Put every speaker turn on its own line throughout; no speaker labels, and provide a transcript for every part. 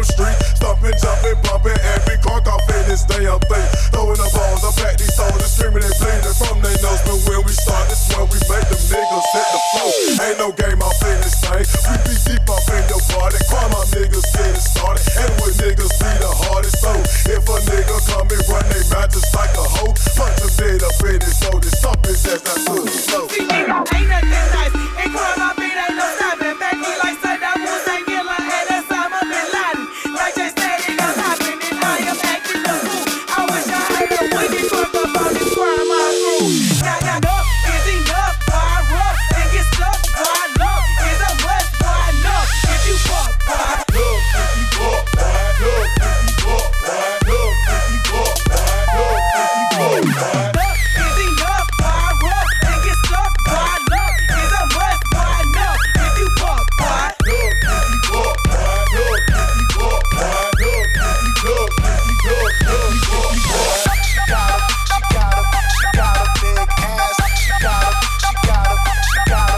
damn street. Stomping, jumping, bumping, every car off in this damn thing. Throwing the balls, I pack these soldiers, screaming and bleeding from their nose. But when we start, this when we make them niggas hit the floor. Ain't no game off in this thing. We be deep up in your party. Call my niggas get it started. And with niggas be the hardest. So if a nigga come and run they mouth just like a hoe, punch him dead up in his nose. This up his ass, that's good.
See, nigga, ain't nothing nice. And girl, I beat ain't no stopping. Back me like Saddam Hussein, Killer, and Osama bin Laden. Like just said, it gon' happen, and I am acting the fool. I wish I had a wicked fuck up on this crime I grew. Got enough, is enough, boy, rough, and get stuck, boy, love is a must, boy, enough, if you fuck, boy.
Look, if you fuck, boy, look, if you fuck, boy, look, if you fuck, boy, look, if you fuck, boy.
Enough is enough, boy, rough, and get stuck, boy, love is a must, boy, enough, if you fuck, boy.
Look, if you fuck, boy, look, if you fuck, boy, look, if you look, if you look, if you fuck, boy.
She got a big ass. She got a bad ass. She got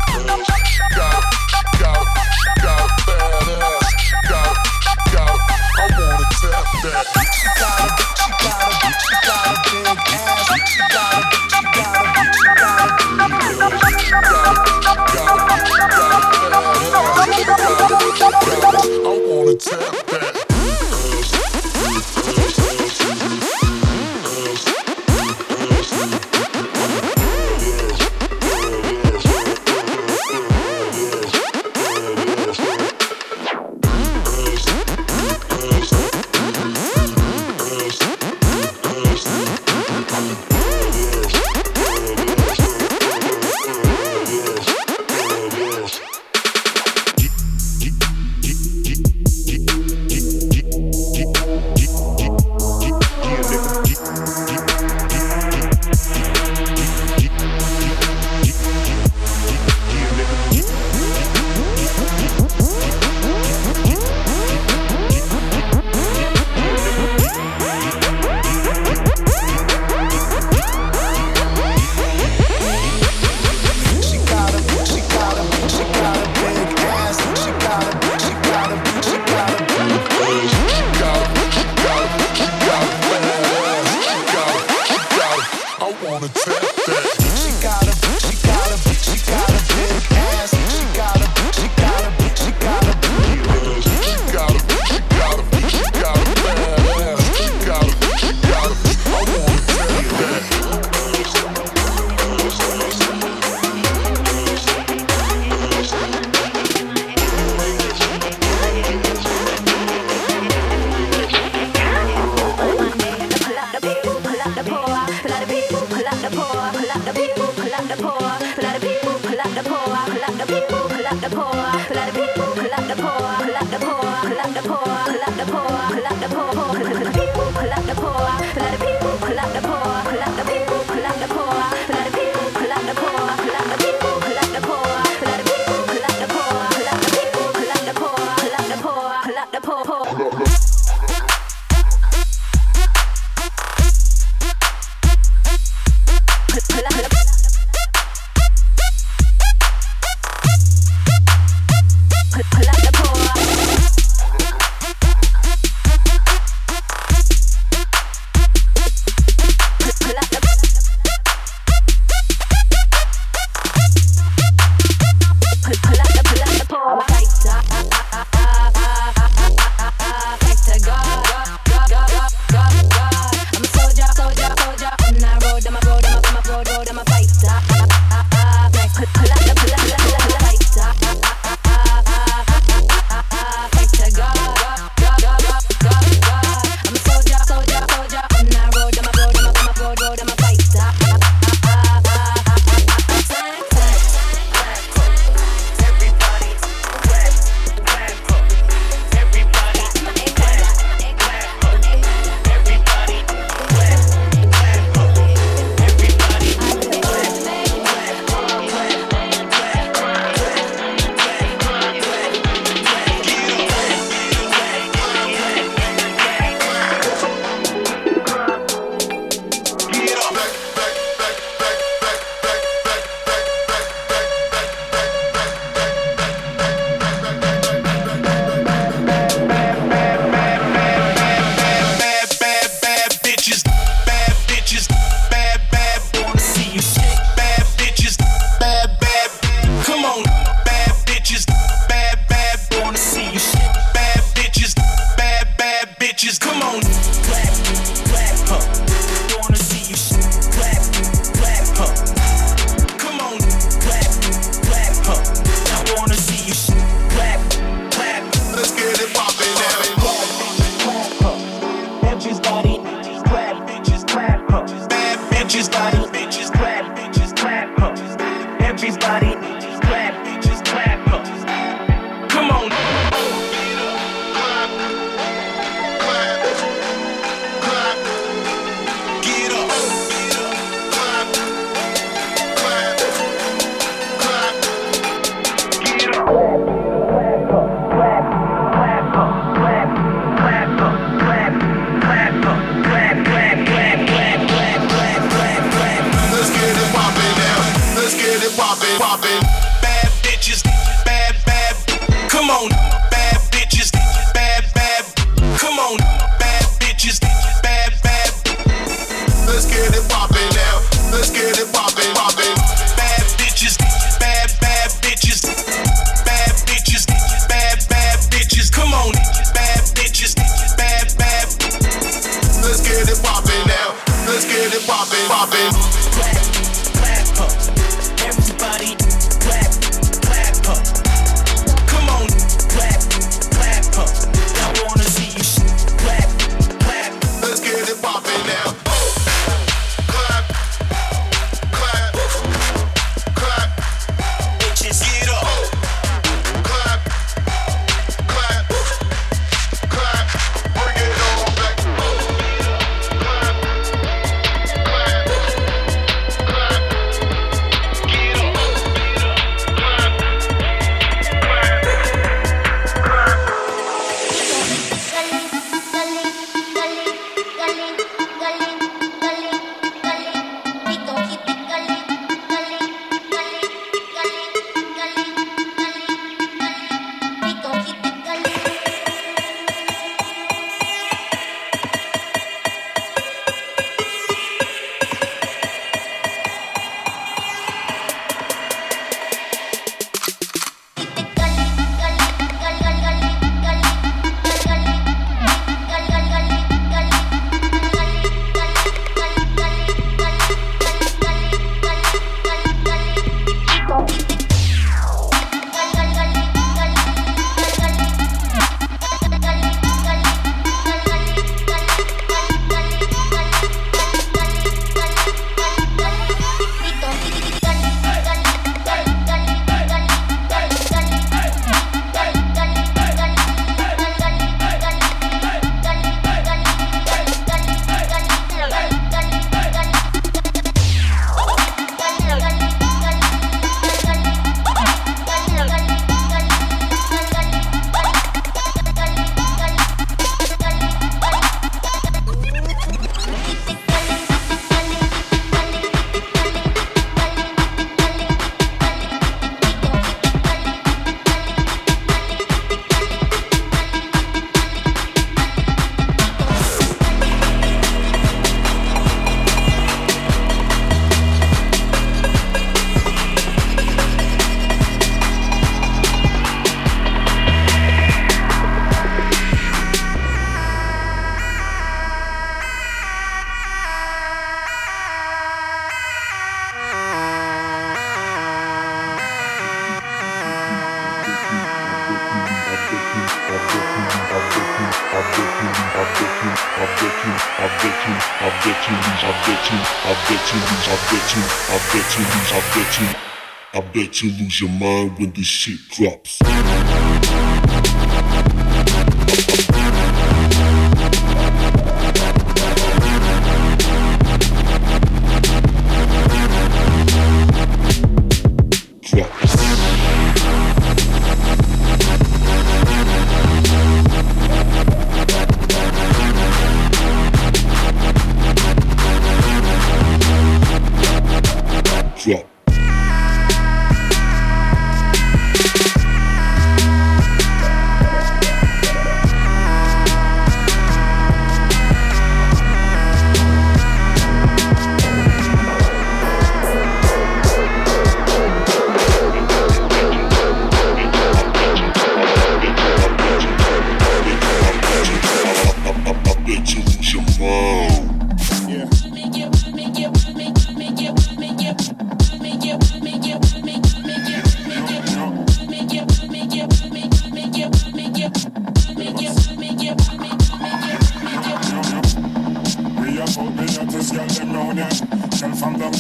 I wanna tap that.
a big ass. She got a
I wanna tap that.
I'm a soldier, on the road, I'm a road,
bitches, body, bitches, clap, huh? Everybody, clap, huh? Come on. Get up. Poppin', bad bitches, bad, come on, bad bitches, bad, come on, bad bitches, bad, let's get it poppin' now, let's get it poppin', bad bitches, bad bitches, bad bitches, bad bitches, come on, bad bitches, bad, let's get it poppin' now, let's get it poppin'. Everybody clap, huh? Come on, clap, huh? I wanna see you clap. Let's get it poppin' now. Clap. Bitches get up. Clap. Bring it on back. Clap.
I bet you lose your mind when this shit drops. Drop.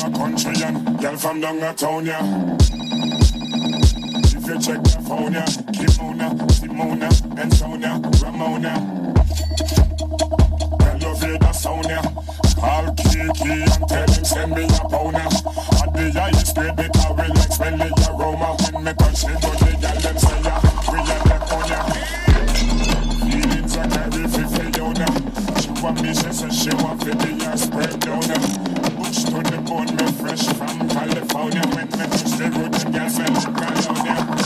a country and girl from down a town, yeah. If you check the phone, yeah, Kimona, Simona, and Sonia, Ramona. Tell your favorite sound, yeah. Call Kiki and tell him send me a pound, yeah. At the highest grade, because we like smelly aroma. When me touch the gun, the girl them say, yeah, we are the phone, yeah. Feelings are carry 50 down, yeah. She want me, she says she want 50 years spread down, yeah. Bush to the bone, me fresh from California. When me touch the road, the girl say, look around, yeah.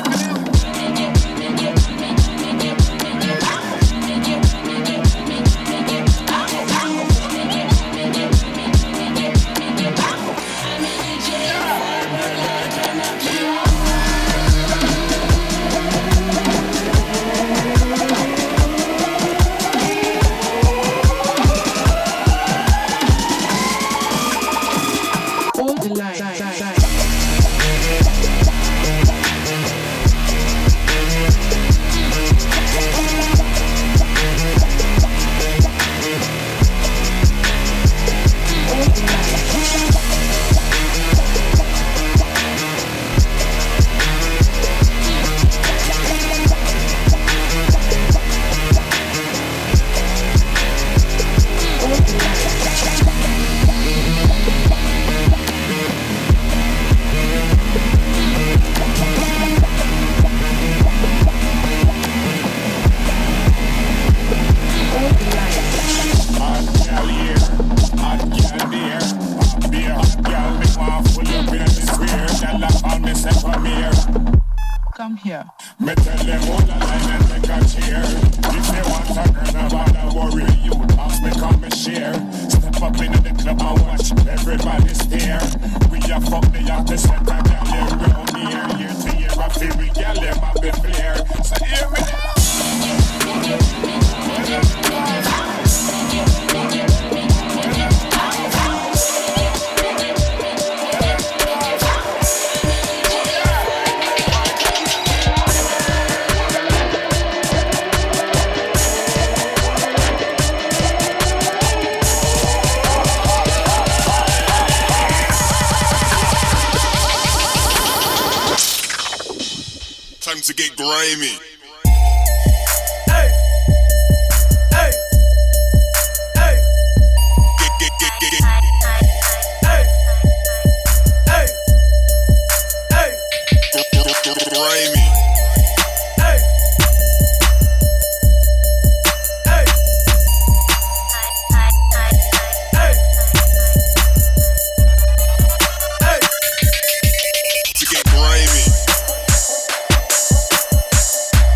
Come here.
Me tell them all the line and make a cheer. If they want a girl, nobody worry you. Ask me come and share. Step up into the club and watch everybody stare. We a fuck the artist and a girl around here. Year to year I feel we girl them a be flare. So hear me now.
Time to get grimy.
Hey, hey, hey,
Get.
hey, hey, hey,
Grimy.
hey, hey, hey,
To get grimy.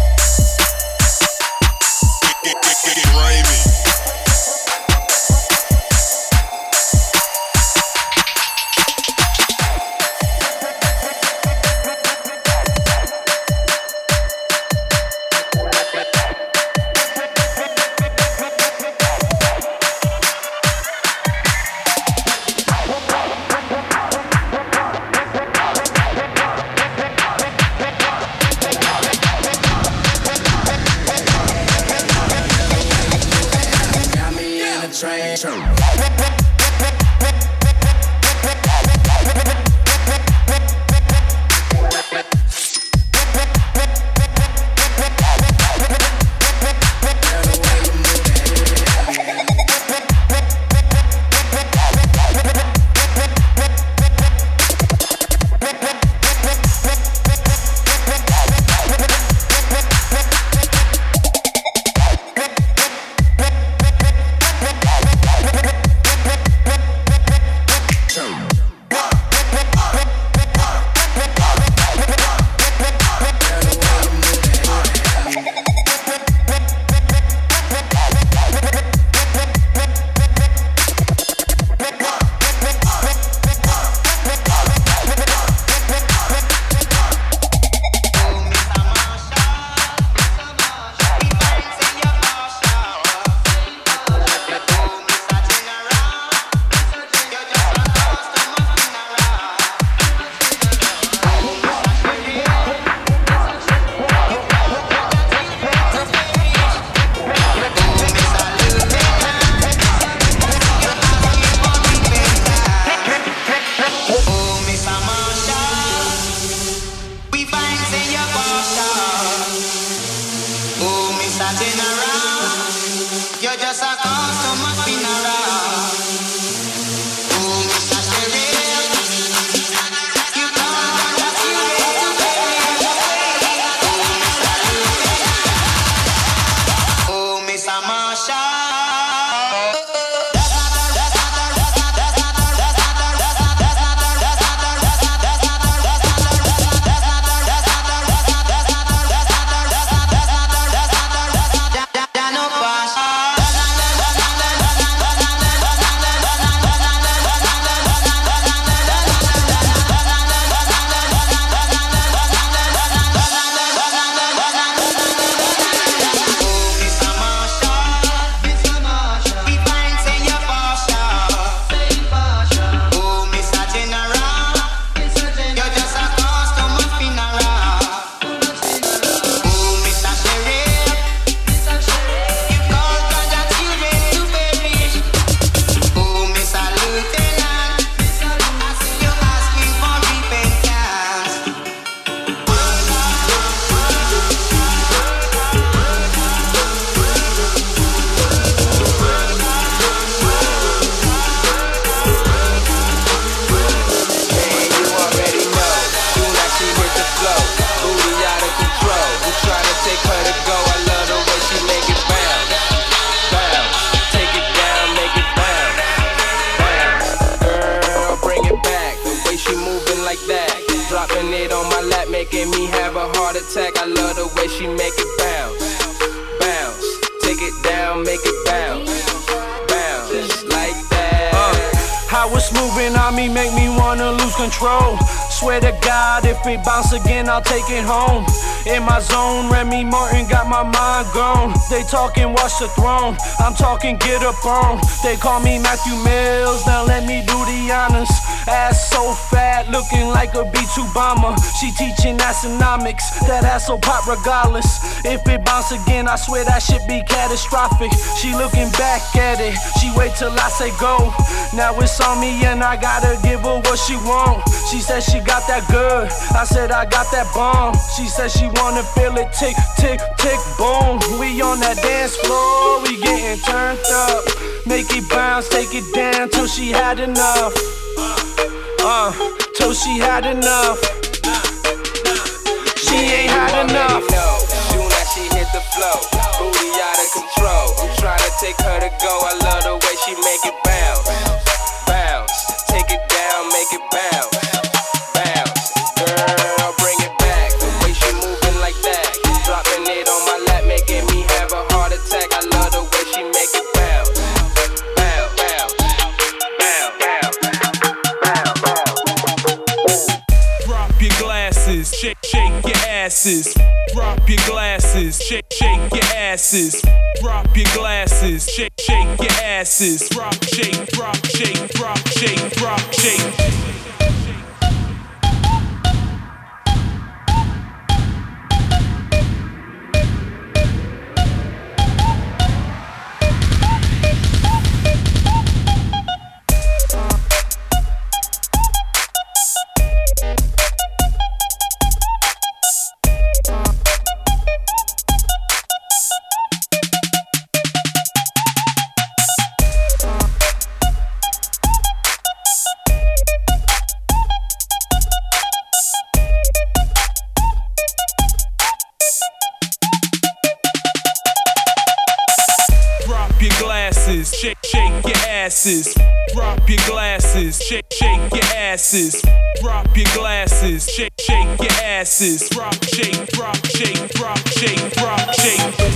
like that. Dropping it on my lap, making me have a heart attack. I love the way she make it bounce, bounce. Take it down, make it bounce, bounce. Just like that.
How it's moving on me make me wanna lose control. Swear to God, if it bounce again, I'll take it home. In my zone, Remy Martin got my mind gone. They talking watch the throne, I'm talking get up on. They call me Matthew Mills, now let me do the honors. Ass so fat, looking like a B2 bomber. She teaching astronomics, that ass so pop regardless. If it bounce again, I swear that shit be catastrophic. She looking back at it, she wait till I say go. Now it's on me and I gotta give her what she want. She said she got that good, I said I got that bomb. She said she wanna feel it tick, tick, tick, boom. We on that dance floor, we getting turned up. Make it bounce, take it down till she had enough. Till she had enough. She ain't had enough.
Soon as she hit the flow, booty out of control. I'm trying to take her to go. I love the way she make it bounce, bounce. Take it down, make it bounce, bounce. Girl, bring it back. The way she moving like that, dropping it on my lap, making me have a heart attack. I love the way she make it bounce, bounce, bounce, bounce, bounce, bounce.
Drop your glasses, shake your asses. Drop your glasses, shake your asses. Drop your glasses, shake your asses. Drop, shake, drop, shake, drop, shake, drop, shake. Shake your asses. Drop your glasses. Shake your asses. Drop your glasses. Shake your asses. Drop, shake, drop, shake, drop, shake, drop, shake.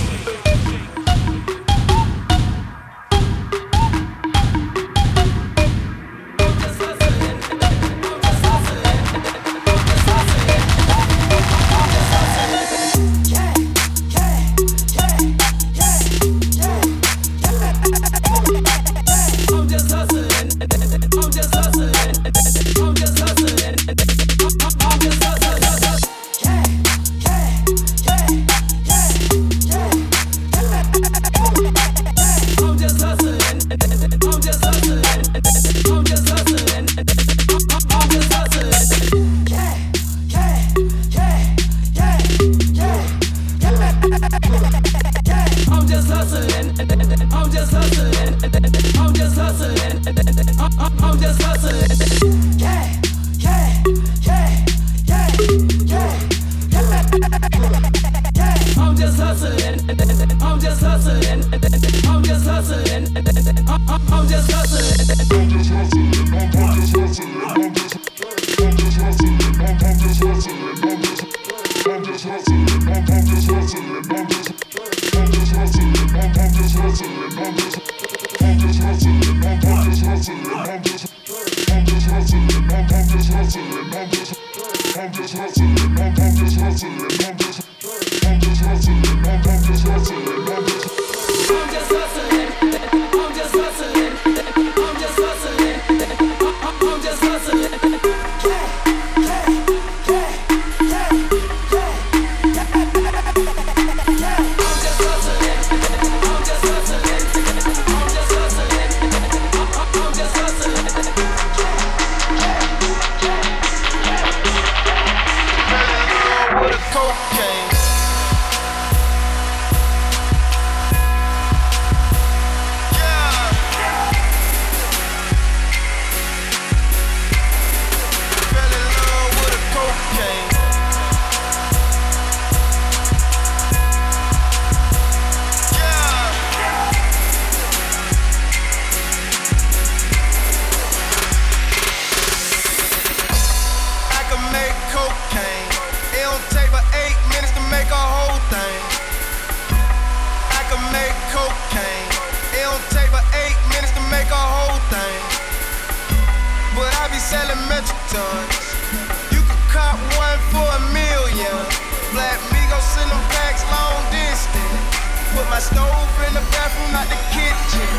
be selling metric tons. You can cop one for $1 million. Black Migos in them packs long distance. Put my stove in the bathroom, not the kitchen.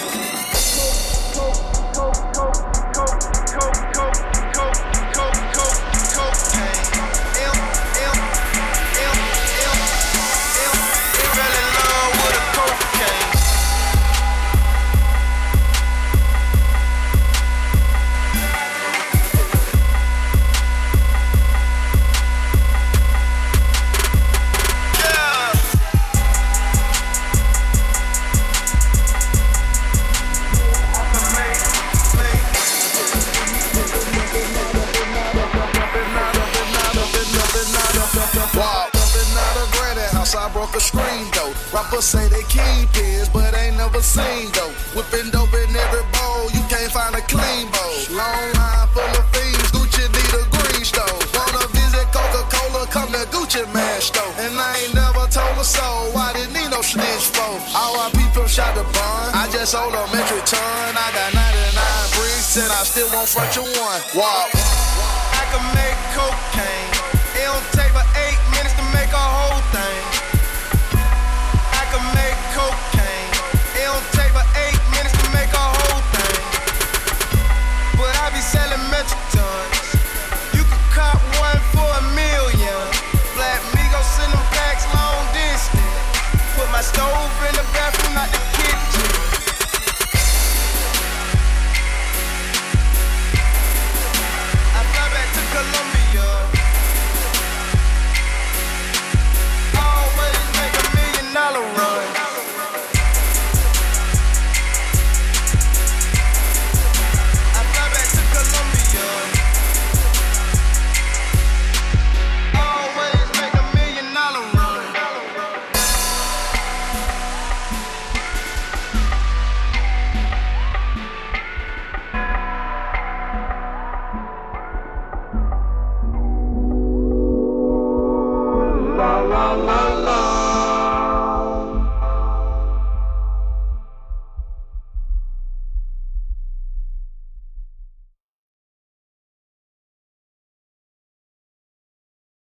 I broke a screen though. Rappers say they kingpins, but ain't never seen though. Whipping dope in every bowl, you can't find a clean bowl. Long line full of fiends, Gucci need a green stove. Wanna visit Coca-Cola, come to Gucci man stove. And I ain't never told a soul, why didn't need no snitch for? R.I.P. from shot the bun, I just sold a metric ton. I got 99 bricks and I still won't front you one. Walk. I can make cocaine, it don't take but 8 minutes to make a whole thing.